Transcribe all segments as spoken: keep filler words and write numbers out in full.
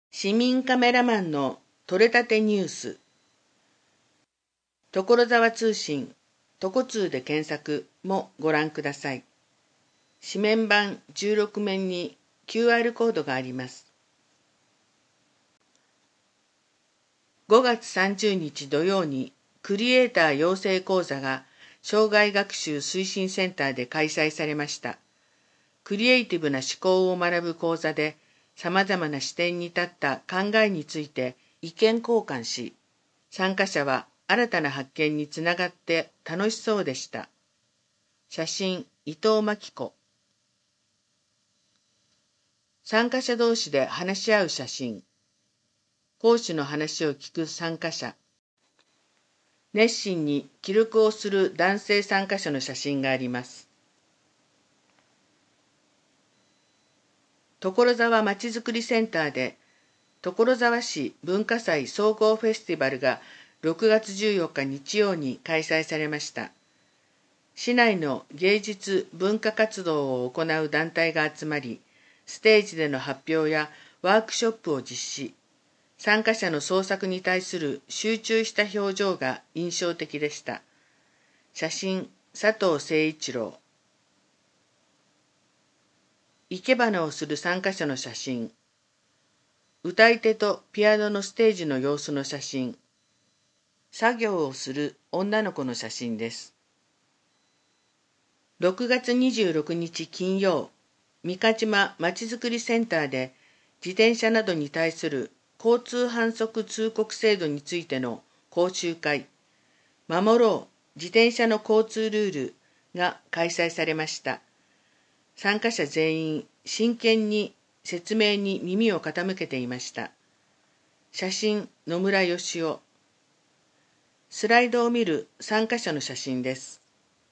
市民カメラマンの取れたてニュース。所沢通信、とこ通で検索もご覧ください。紙面版じゅうろく面に キューアール コードがあります。ごがつさんじゅうにち土曜にクリエイター養成講座が障害学習推進センターで開催されました。クリエイティブな思考を学ぶ講座で、様々な視点に立った考えについて意見交換し、参加者は新たな発見につながって楽しそうでした。写真、伊藤真紀子。参加者同士で話し合う写真。講師の話を聞く参加者。熱心に記録をする男性参加者の写真があります。所沢まちづくりセンターで、所沢市文化祭総合フェスティバルがろくがつじゅうよっか日曜に開催されました。市内の芸術文化活動を行う団体が集まり、ステージでの発表やワークショップを実施。参加者の創作に対する集中した表情が印象的でした。写真、佐藤誠一郎。生け花をする参加者の写真。歌い手とピアノのステージの様子の写真。作業をする女の子の写真です。ろくがつにじゅうろくにち金曜、三ヶ島まちづくりセンターで自転車などに対する交通反則通告制度についての講習会、守ろう自転車の交通ルールが開催されました。参加者全員真剣に説明に耳を傾けていました。写真、野村義雄。スライドを見る参加者の写真です。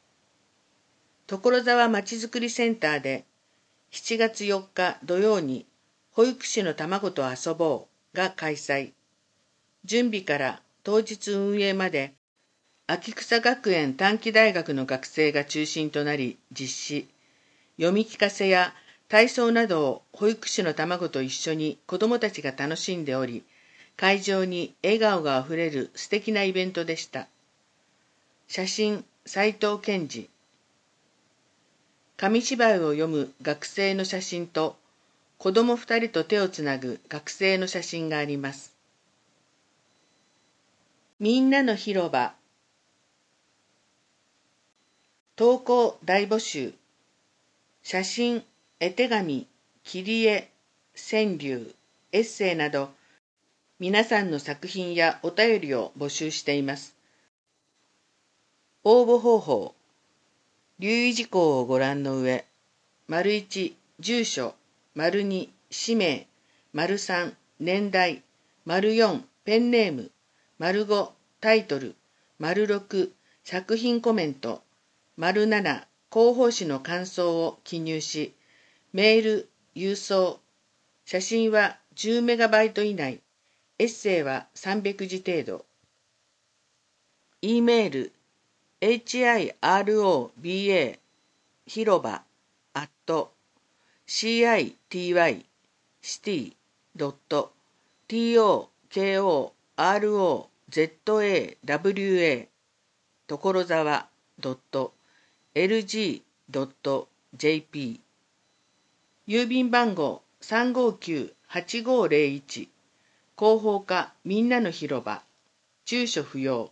所沢まちづくりセンターでしちがつよっか土曜に保育士の卵と遊ぼうが開催。準備から当日運営まで秋草学園短期大学の学生が中心となり実施。読み聞かせや体操などを保育士の卵と一緒に子どもたちが楽しんでおり、会場に笑顔があふれる素敵なイベントでした。写真、斉藤健二。紙芝居を読む学生の写真と、子ども二人と手をつなぐ学生の写真があります。みんなの広場。投稿大募集。写真、絵手紙、切り絵、川柳、エッセイなど、皆さんの作品やお便りを募集しています。応募方法。留意事項をご覧の上、丸いち、住所、丸に、氏名、丸さん、年代、丸よん、ペンネーム、丸ご、タイトル、丸ろく、作品コメント、丸なな、広報誌の感想を記入し、メール、郵送、写真はじゅうメガバイト以内、エッセイはさんびゃくじ程度。E メール、hirOba 広場 at city.tokorozawa 所沢 .lg.jp 郵便番号 さんごきゅうはちごぜろいち 広報課みんなの広場住所不要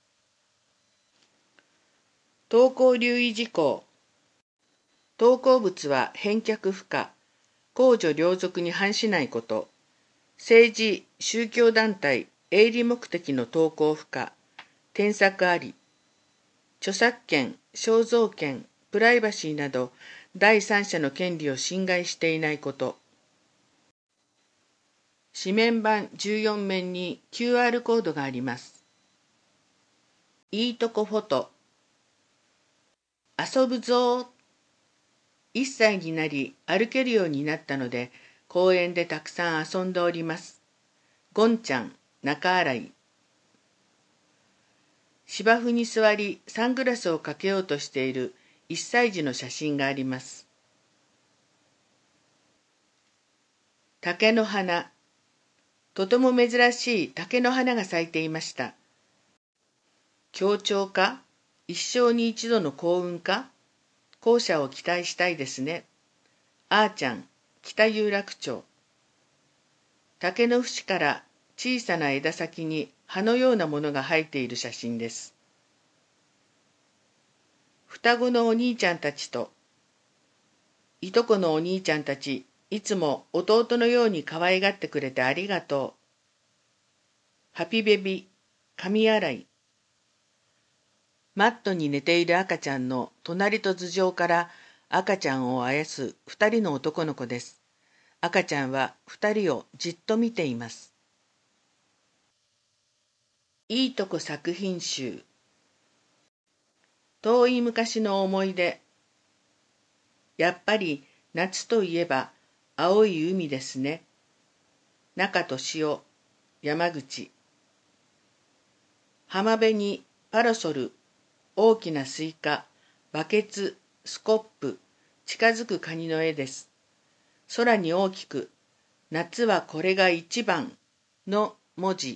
投稿留意事項投稿物は返却不可公序良俗に反しないこと政治宗教団体営利目的の投稿不可添削あり著作権肖像権プライバシーなど第三者の権利を侵害していないこと紙面版じゅうよん面に キューアール コードがあります。いいとこフォト遊ぶぞーいっさいになり歩けるようになったので公園でたくさん遊んでおります。ゴンちゃん、中洗い芝生に座りサングラスをかけようとしているいっさい児の写真があります。竹の花とても珍しい竹の花が咲いていました。強調か、一生に一度の幸運か、後者を期待したいですね。あーちゃん、北有楽町。竹の節から小さな枝先に葉のようなものが生えている写真です。双子のお兄ちゃんたちと、いとこのお兄ちゃんたち、いつも弟のように可愛がってくれてありがとう。ハピベビ、髪洗い。マットに寝ている赤ちゃんの隣と頭上から赤ちゃんをあやす二人の男の子です。赤ちゃんは二人をじっと見ています。いいとこ作品集。遠い昔の思い出。やっぱり夏といえば青い海ですね。中俊夫、山口。浜辺にパラソル、大きなスイカ、バケツ、スコップ、近づくカニの絵です。空に大きく、夏はこれが一番の文字。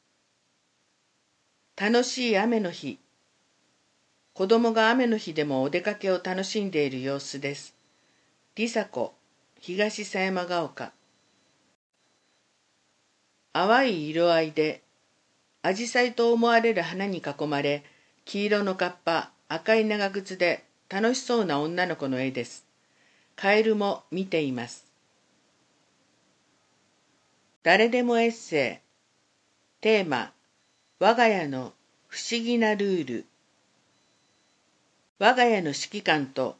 楽しい雨の日。子供が雨の日でもお出かけを楽しんでいる様子です。りさこ、東狭山が丘。淡い色合いで、アジサイと思われる花に囲まれ、黄色のカッパ、赤い長靴で楽しそうな女の子の絵です。カエルも見ています。誰でもエッセイ。テーマ、我が家の不思議なルール。我が家の指揮官と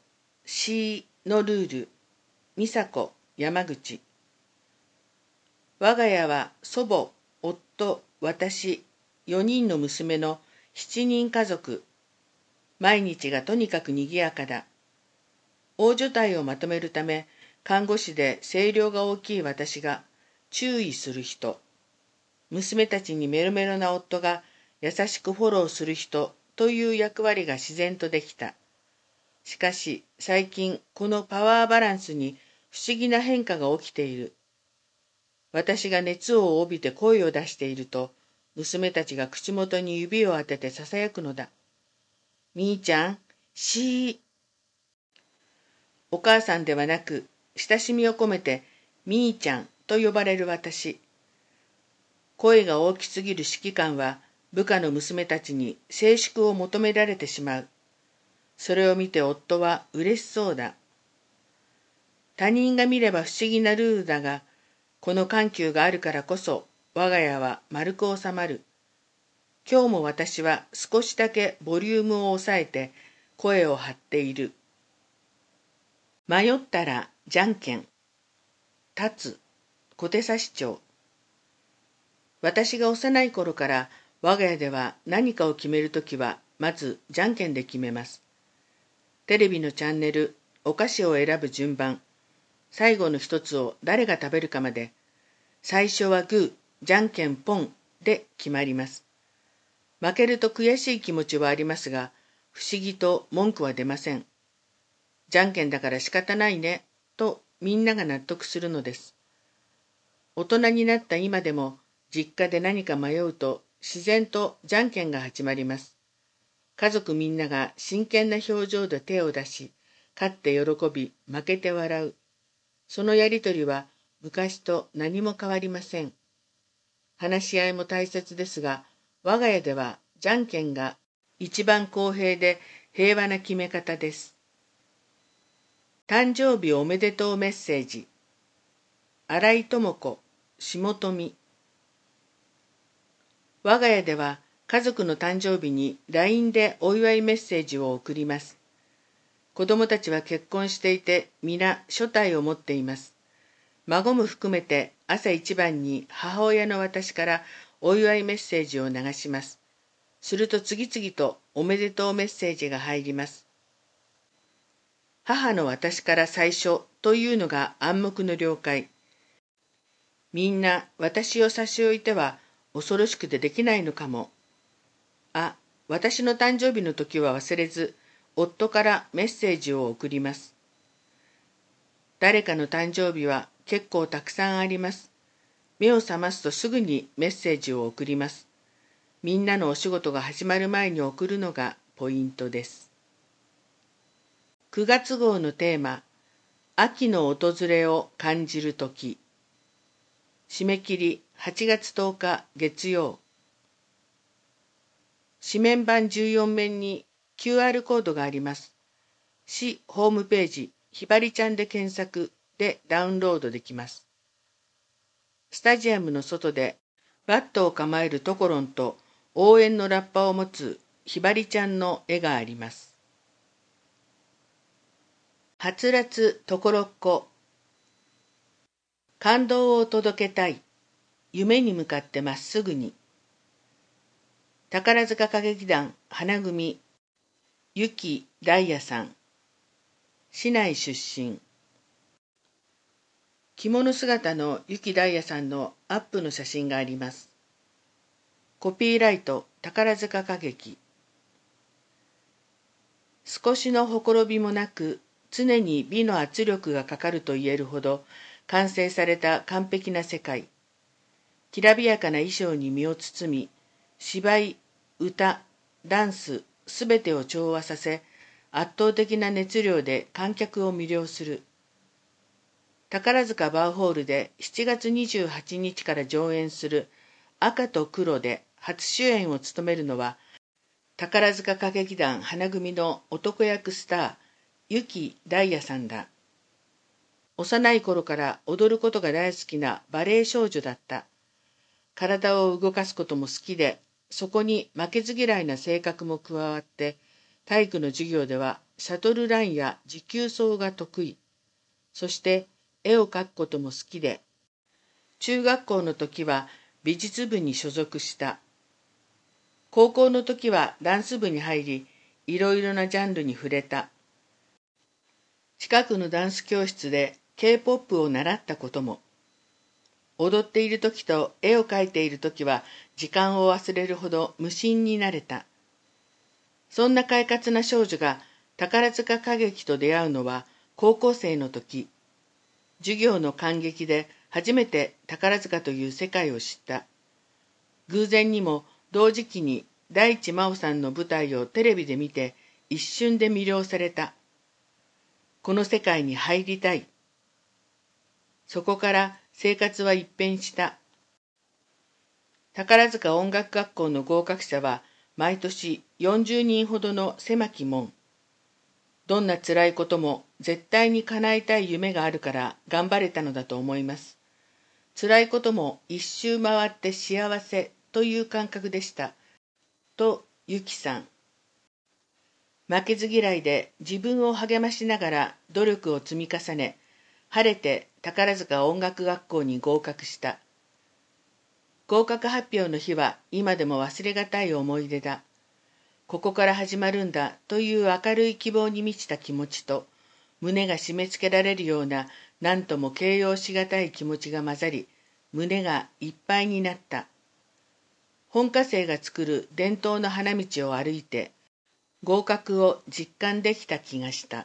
C のルール。美佐子、山口。我が家は祖母、夫、私、よにんの娘のしちにん家族。毎日がとにかく賑やかだ。大所帯をまとめるため、看護師で声量が大きい私が注意する人。娘たちにメロメロな夫が優しくフォローする人という役割が自然とできた。しかし最近このパワーバランスに不思議な変化が起きている。私が熱を帯びて声を出していると、娘たちが口元に指を当てて囁くのだ。みーちゃん、しー。お母さんではなく、親しみを込めて、みーちゃんと呼ばれる私。声が大きすぎる指揮官は、部下の娘たちに静粛を求められてしまう。それを見て夫は嬉しそうだ。他人が見れば不思議なルールだが、この緩急があるからこそ、我が家は丸く収まる。今日も私は少しだけボリュームを抑えて声を張っている。迷ったらじゃんけん。立つ。小手指帳。私が幼い頃から我が家では何かを決めるときはまずじゃんけんで決めます。テレビのチャンネル、お菓子を選ぶ順番、最後の一つを誰が食べるかまで、最初はグー、じゃんけんポンで決まります。負けると悔しい気持ちはありますが、不思議と文句は出ません。じゃんけんだから仕方ないね、とみんなが納得するのです。大人になった今でも、実家で何か迷うと自然とじゃんけんが始まります。家族みんなが真剣な表情で手を出し、勝って喜び、負けて笑う。そのやりとりは昔と何も変わりません。話し合いも大切ですが、我が家ではじゃんけんが一番公平で平和な決め方です。誕生日おめでとうメッセージ。新井智子、下富。我が家では家族の誕生日に ライン でお祝いメッセージを送ります。子供たちは結婚していて皆所帯を持っています。孫も含めて朝一番に母親の私からお祝いメッセージを流します。すると次々とおめでとうメッセージが入ります。母の私から最初というのが暗黙の了解。みんな私を差し置いては恐ろしくてできないのかも。あ、私の誕生日の時は忘れず、夫からメッセージを送ります。誰かの誕生日は結構たくさんあります。 目を覚ますとすぐにメッセージを送ります。みんなのお仕事が始まる前に送るのがポイントです。くがつ号のテーマ、秋の訪れを感じるとき。締め切りはちがつとおか月曜。紙面版じゅうよん面に キューアール コードがあります。市ホームページ、ひばりちゃんで検索でダウンロードできます。スタジアムの外でバットを構えるトコロンと応援のラッパを持つひばりちゃんの絵があります。はつらつところっこ。感動を届けたい。夢に向かってまっすぐに。宝塚歌劇団花組ゆきだいやさん。市内出身。着物姿のゆきだいやさんのアップの写真があります。コピーライト宝塚歌劇。少しのほころびもなく、常に美の圧力がかかると言えるほど完成された完璧な世界。きらびやかな衣装に身を包み、芝居、歌、ダンス、すべてを調和させ、圧倒的な熱量で観客を魅了する。宝塚バウホールでしちがつにじゅうはちにちから上演する赤と黒で初主演を務めるのは、宝塚歌劇団花組の男役スター、ゆきだいやさんだ。幼い頃から踊ることが大好きなバレエ少女だった。体を動かすことも好きで、そこに負けず嫌いな性格も加わって、体育の授業ではシャトルランや持久走が得意。そして絵を描くことも好きで、中学校の時は美術部に所属した。高校の時はダンス部に入り、いろいろなジャンルに触れた。近くのダンス教室で ケーポップ を習ったことも。踊っている時と絵を描いている時は時間を忘れるほど無心になれた。そんな快活な少女が宝塚歌劇と出会うのは高校生の時。授業の感激で初めて宝塚という世界を知った。偶然にも同時期に大地真央さんの舞台をテレビで見て一瞬で魅了された。この世界に入りたい。そこから生活は一変した。宝塚音楽学校の合格者は毎年よんじゅうにんほどの狭き門。どんな辛いことも絶対に叶えたい夢があるから頑張れたのだと思います。辛いことも一周回って幸せという感覚でした。と、ゆきさん。負けず嫌いで自分を励ましながら努力を積み重ね、晴れて宝塚音楽学校に合格した。合格発表の日は今でも忘れがたい思い出だ。ここから始まるんだという明るい希望に満ちた気持ちと、胸が締め付けられるような何とも形容しがたい気持ちが混ざり、胸がいっぱいになった。本科生が作る伝統の花道を歩いて、合格を実感できた気がした。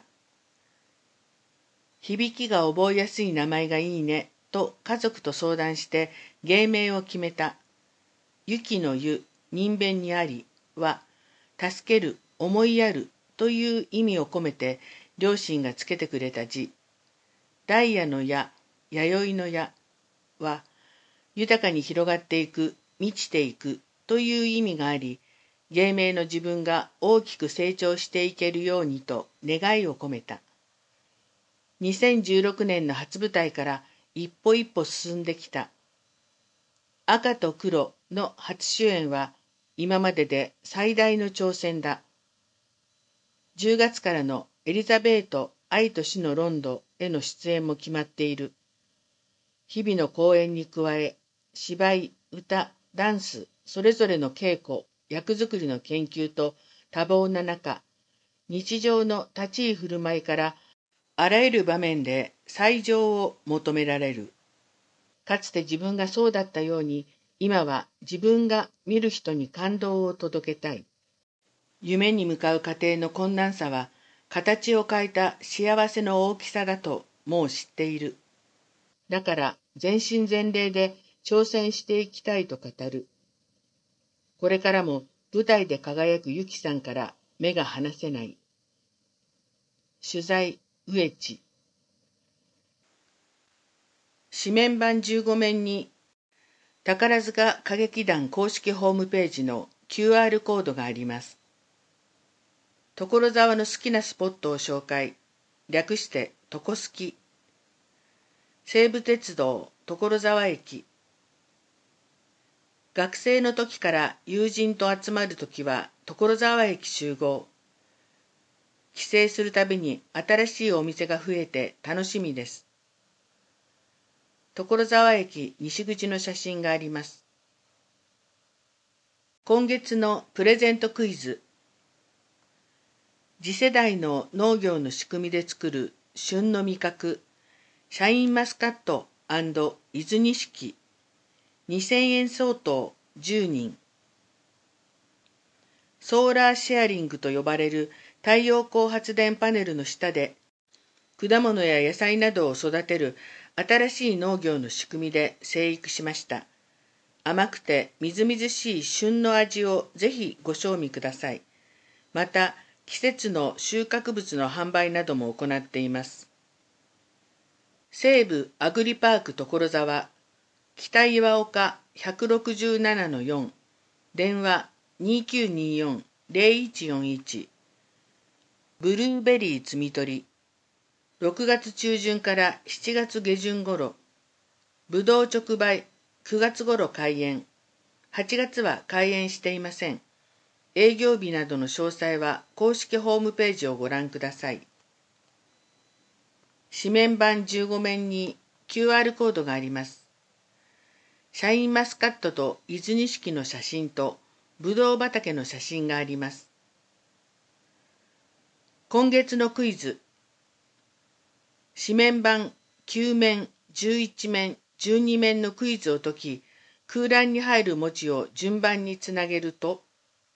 響きが覚えやすい名前がいいねと家族と相談して芸名を決めた。ゆきのゆ、人弁にありは、助ける、思いやるという意味を込めて両親がつけてくれた字。ダイヤの矢、弥生の矢は、豊かに広がっていく、満ちていくという意味があり、芸名の自分が大きく成長していけるようにと願いを込めた。にせんじゅうろくねんの初舞台から一歩一歩進んできた。赤と黒の初主演は今までで最大の挑戦だ。じゅうがつからのエリザベート愛と死のロンドへの出演も決まっている。日々の公演に加え、芝居、歌、ダンス、それぞれの稽古、役作りの研究と多忙な中、日常の立ち居振る舞いからあらゆる場面で最上を求められる。かつて自分がそうだったように、今は自分が見る人に感動を届けたい。夢に向かう過程の困難さは、形を変えた幸せの大きさだともう知っている。だから全身全霊で挑戦していきたいと語る。これからも舞台で輝くゆきさんから目が離せない。取材、植地。紙面版じゅうご面に宝塚歌劇団公式ホームページの キューアール コードがあります。所沢の好きなスポットを紹介、略してとこすき。西武鉄道所沢駅。学生の時から友人と集まるときは所沢駅集合。帰省するたびに新しいお店が増えて楽しみです。所沢駅西口の写真があります。今月のプレゼントクイズ。次世代の農業の仕組みで作る旬の味覚、シャインマスカット&伊豆錦、にせんえん相当じゅうにん。ソーラーシェアリングと呼ばれる太陽光発電パネルの下で、果物や野菜などを育てる新しい農業の仕組みで生育しました。甘くてみずみずしい旬の味をぜひご賞味ください。また、季節の収穫物の販売なども行っています。西武アグリパーク所沢、北岩岡 ひゃくろくじゅうななのよん、電話 にきゅうによんのゼロいちよんいち、ブルーベリー摘み取り、ろくがつ中旬からしちがつ下旬頃、ぶどう直売、くがつ頃開園、はちがつは開園していません。営業日などの詳細は公式ホームページをご覧ください。紙面版じゅうご面に キューアール コードがあります。シャインマスカットと伊豆錦の写真とぶどう畑の写真があります。今月のクイズ。紙面版きゅう面、じゅういち面、じゅうに面のクイズを解き、空欄に入る文字を順番につなげると、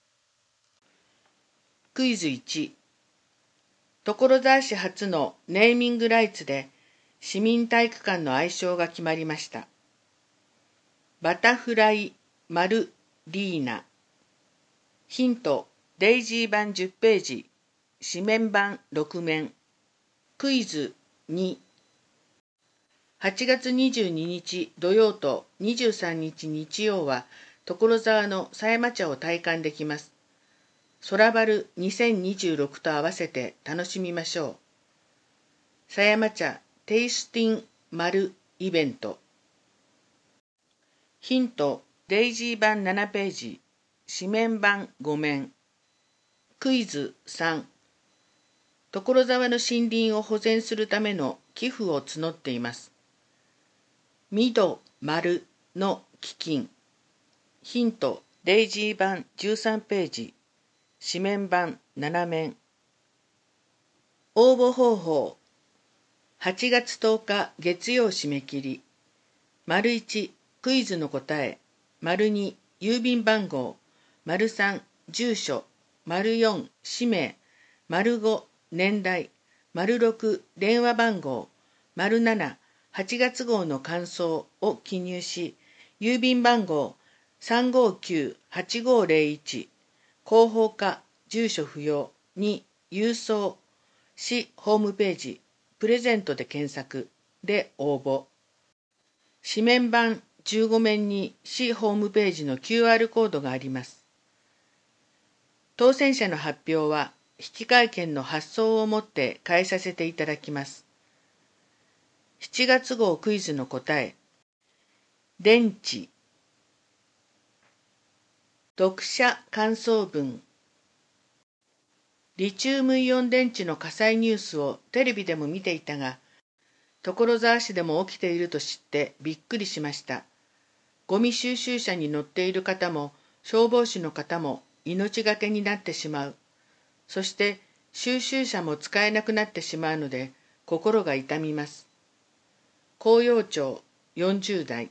クイズいち、所沢市初のネーミングライツで市民体育館の愛称が決まりました。バタフライマルリーナ。ヒント、デイジー版じゅっページ、紙面版ろく面。クイズに、はちがつにじゅうににち土曜とにじゅうさんにち日曜は所沢の狭山茶を体感できます。空バルにせんにじゅうろくと合わせて楽しみましょう。狭山茶テイスティン丸イベント。ヒント、デイジー版ななページ、紙面版ご面。クイズさん、所沢の森林を保全するための寄付を募っています。ミド丸の基金。ヒント、デイジー版じゅうさんページ、紙面版なな面。応募方法。はちがつとおか月曜締め切り。丸いち、クイズの答え。丸に、郵便番号。丸さん、住所。丸よん、氏名。丸ご、年代。丸ろく、電話番号。丸なな、はちがつ号の感想を記入し、郵便番号 さんごきゅうはちごゼロいち、広報課、住所不要に郵送、市ホームページ、プレゼントで検索で応募。紙面版じゅうご面に市ホームページの キューアール コードがあります。当選者の発表は引換券の発送をもって返させていただきます。しちがつ号クイズの答え。電池。読者感想文。リチウムイオン電池の火災ニュースをテレビでも見ていたが、所沢市でも起きていると知ってびっくりしました。ゴミ収集車に乗っている方も消防士の方も命がけになってしまう。そして収集車も使えなくなってしまうので心が痛みます。紅葉町よんじゅう代。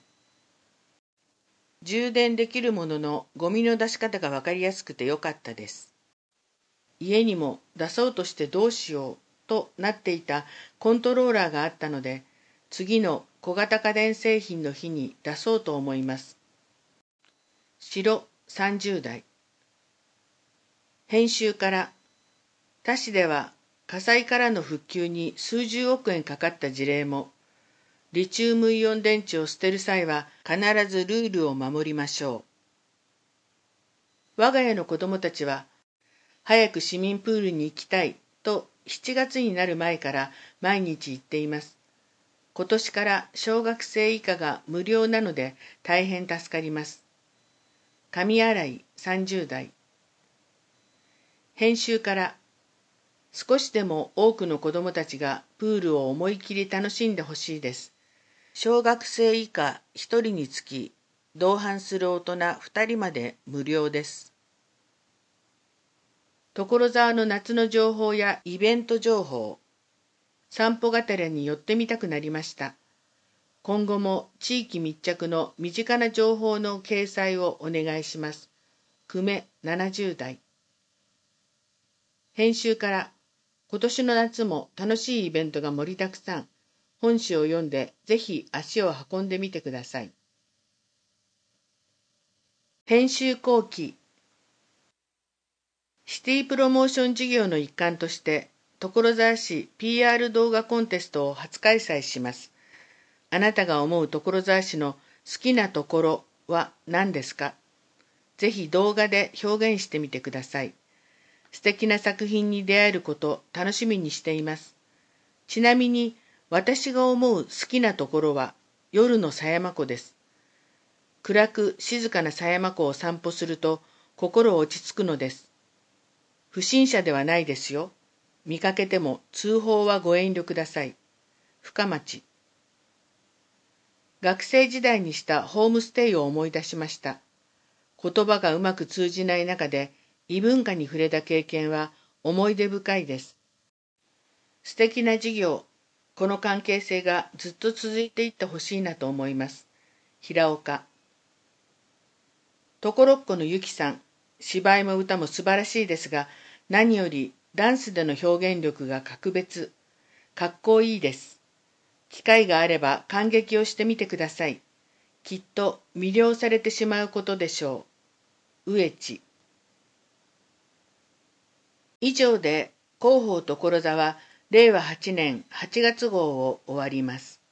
充電できるもののゴミの出し方がわかりやすくてよかったです。家にも出そうとしてどうしようとなっていたコントローラーがあったので、 次の小型家電製品の日に出そうと思います。城さんじゅう代。編集から、他市では火災からの復旧に数十億円かかった事例も、リチウムイオン電池を捨てる際は必ずルールを守りましょう。我が家の子供たちは、早く市民プールに行きたいとしちがつになる前から毎日行っています。今年から小学生以下が無料なので大変助かります。上新井さんじゅう代。編集から、少しでも多くの子供たちがプールを思い切り楽しんでほしいです。小学生以下ひとりにつき、同伴する大人ふたりまで無料です。所沢の夏の情報やイベント情報、散歩がてらに寄ってみたくなりました。今後も地域密着の身近な情報の掲載をお願いします。久米ななじゅう代。編集から、今年の夏も楽しいイベントが盛りだくさん。本誌を読んでぜひ足を運んでみてください。編集後期。シティプロモーション事業の一環として、所沢市 ピーアール 動画コンテストを初開催します。あなたが思う所沢市の好きなところは何ですか？ぜひ動画で表現してみてください。素敵な作品に出会えること楽しみにしています。ちなみに私が思う好きなところは夜の狭山湖です。暗く静かな狭山湖を散歩すると心落ち着くのです。不審者ではないですよ。見かけても通報はご遠慮ください。深町。学生時代にしたホームステイを思い出しました。言葉がうまく通じない中で異文化に触れた経験は思い出深いです。素敵な授業、この関係性がずっと続いていってほしいなと思います。平岡。ところっこのゆきさん、芝居も歌も素晴らしいですが、何よりダンスでの表現力が格別、かっこいいです。機会があれば感激をしてみてください。きっと魅了されてしまうことでしょう。植地。以上で広報所沢れいわはちねんはちがつ号を終わります。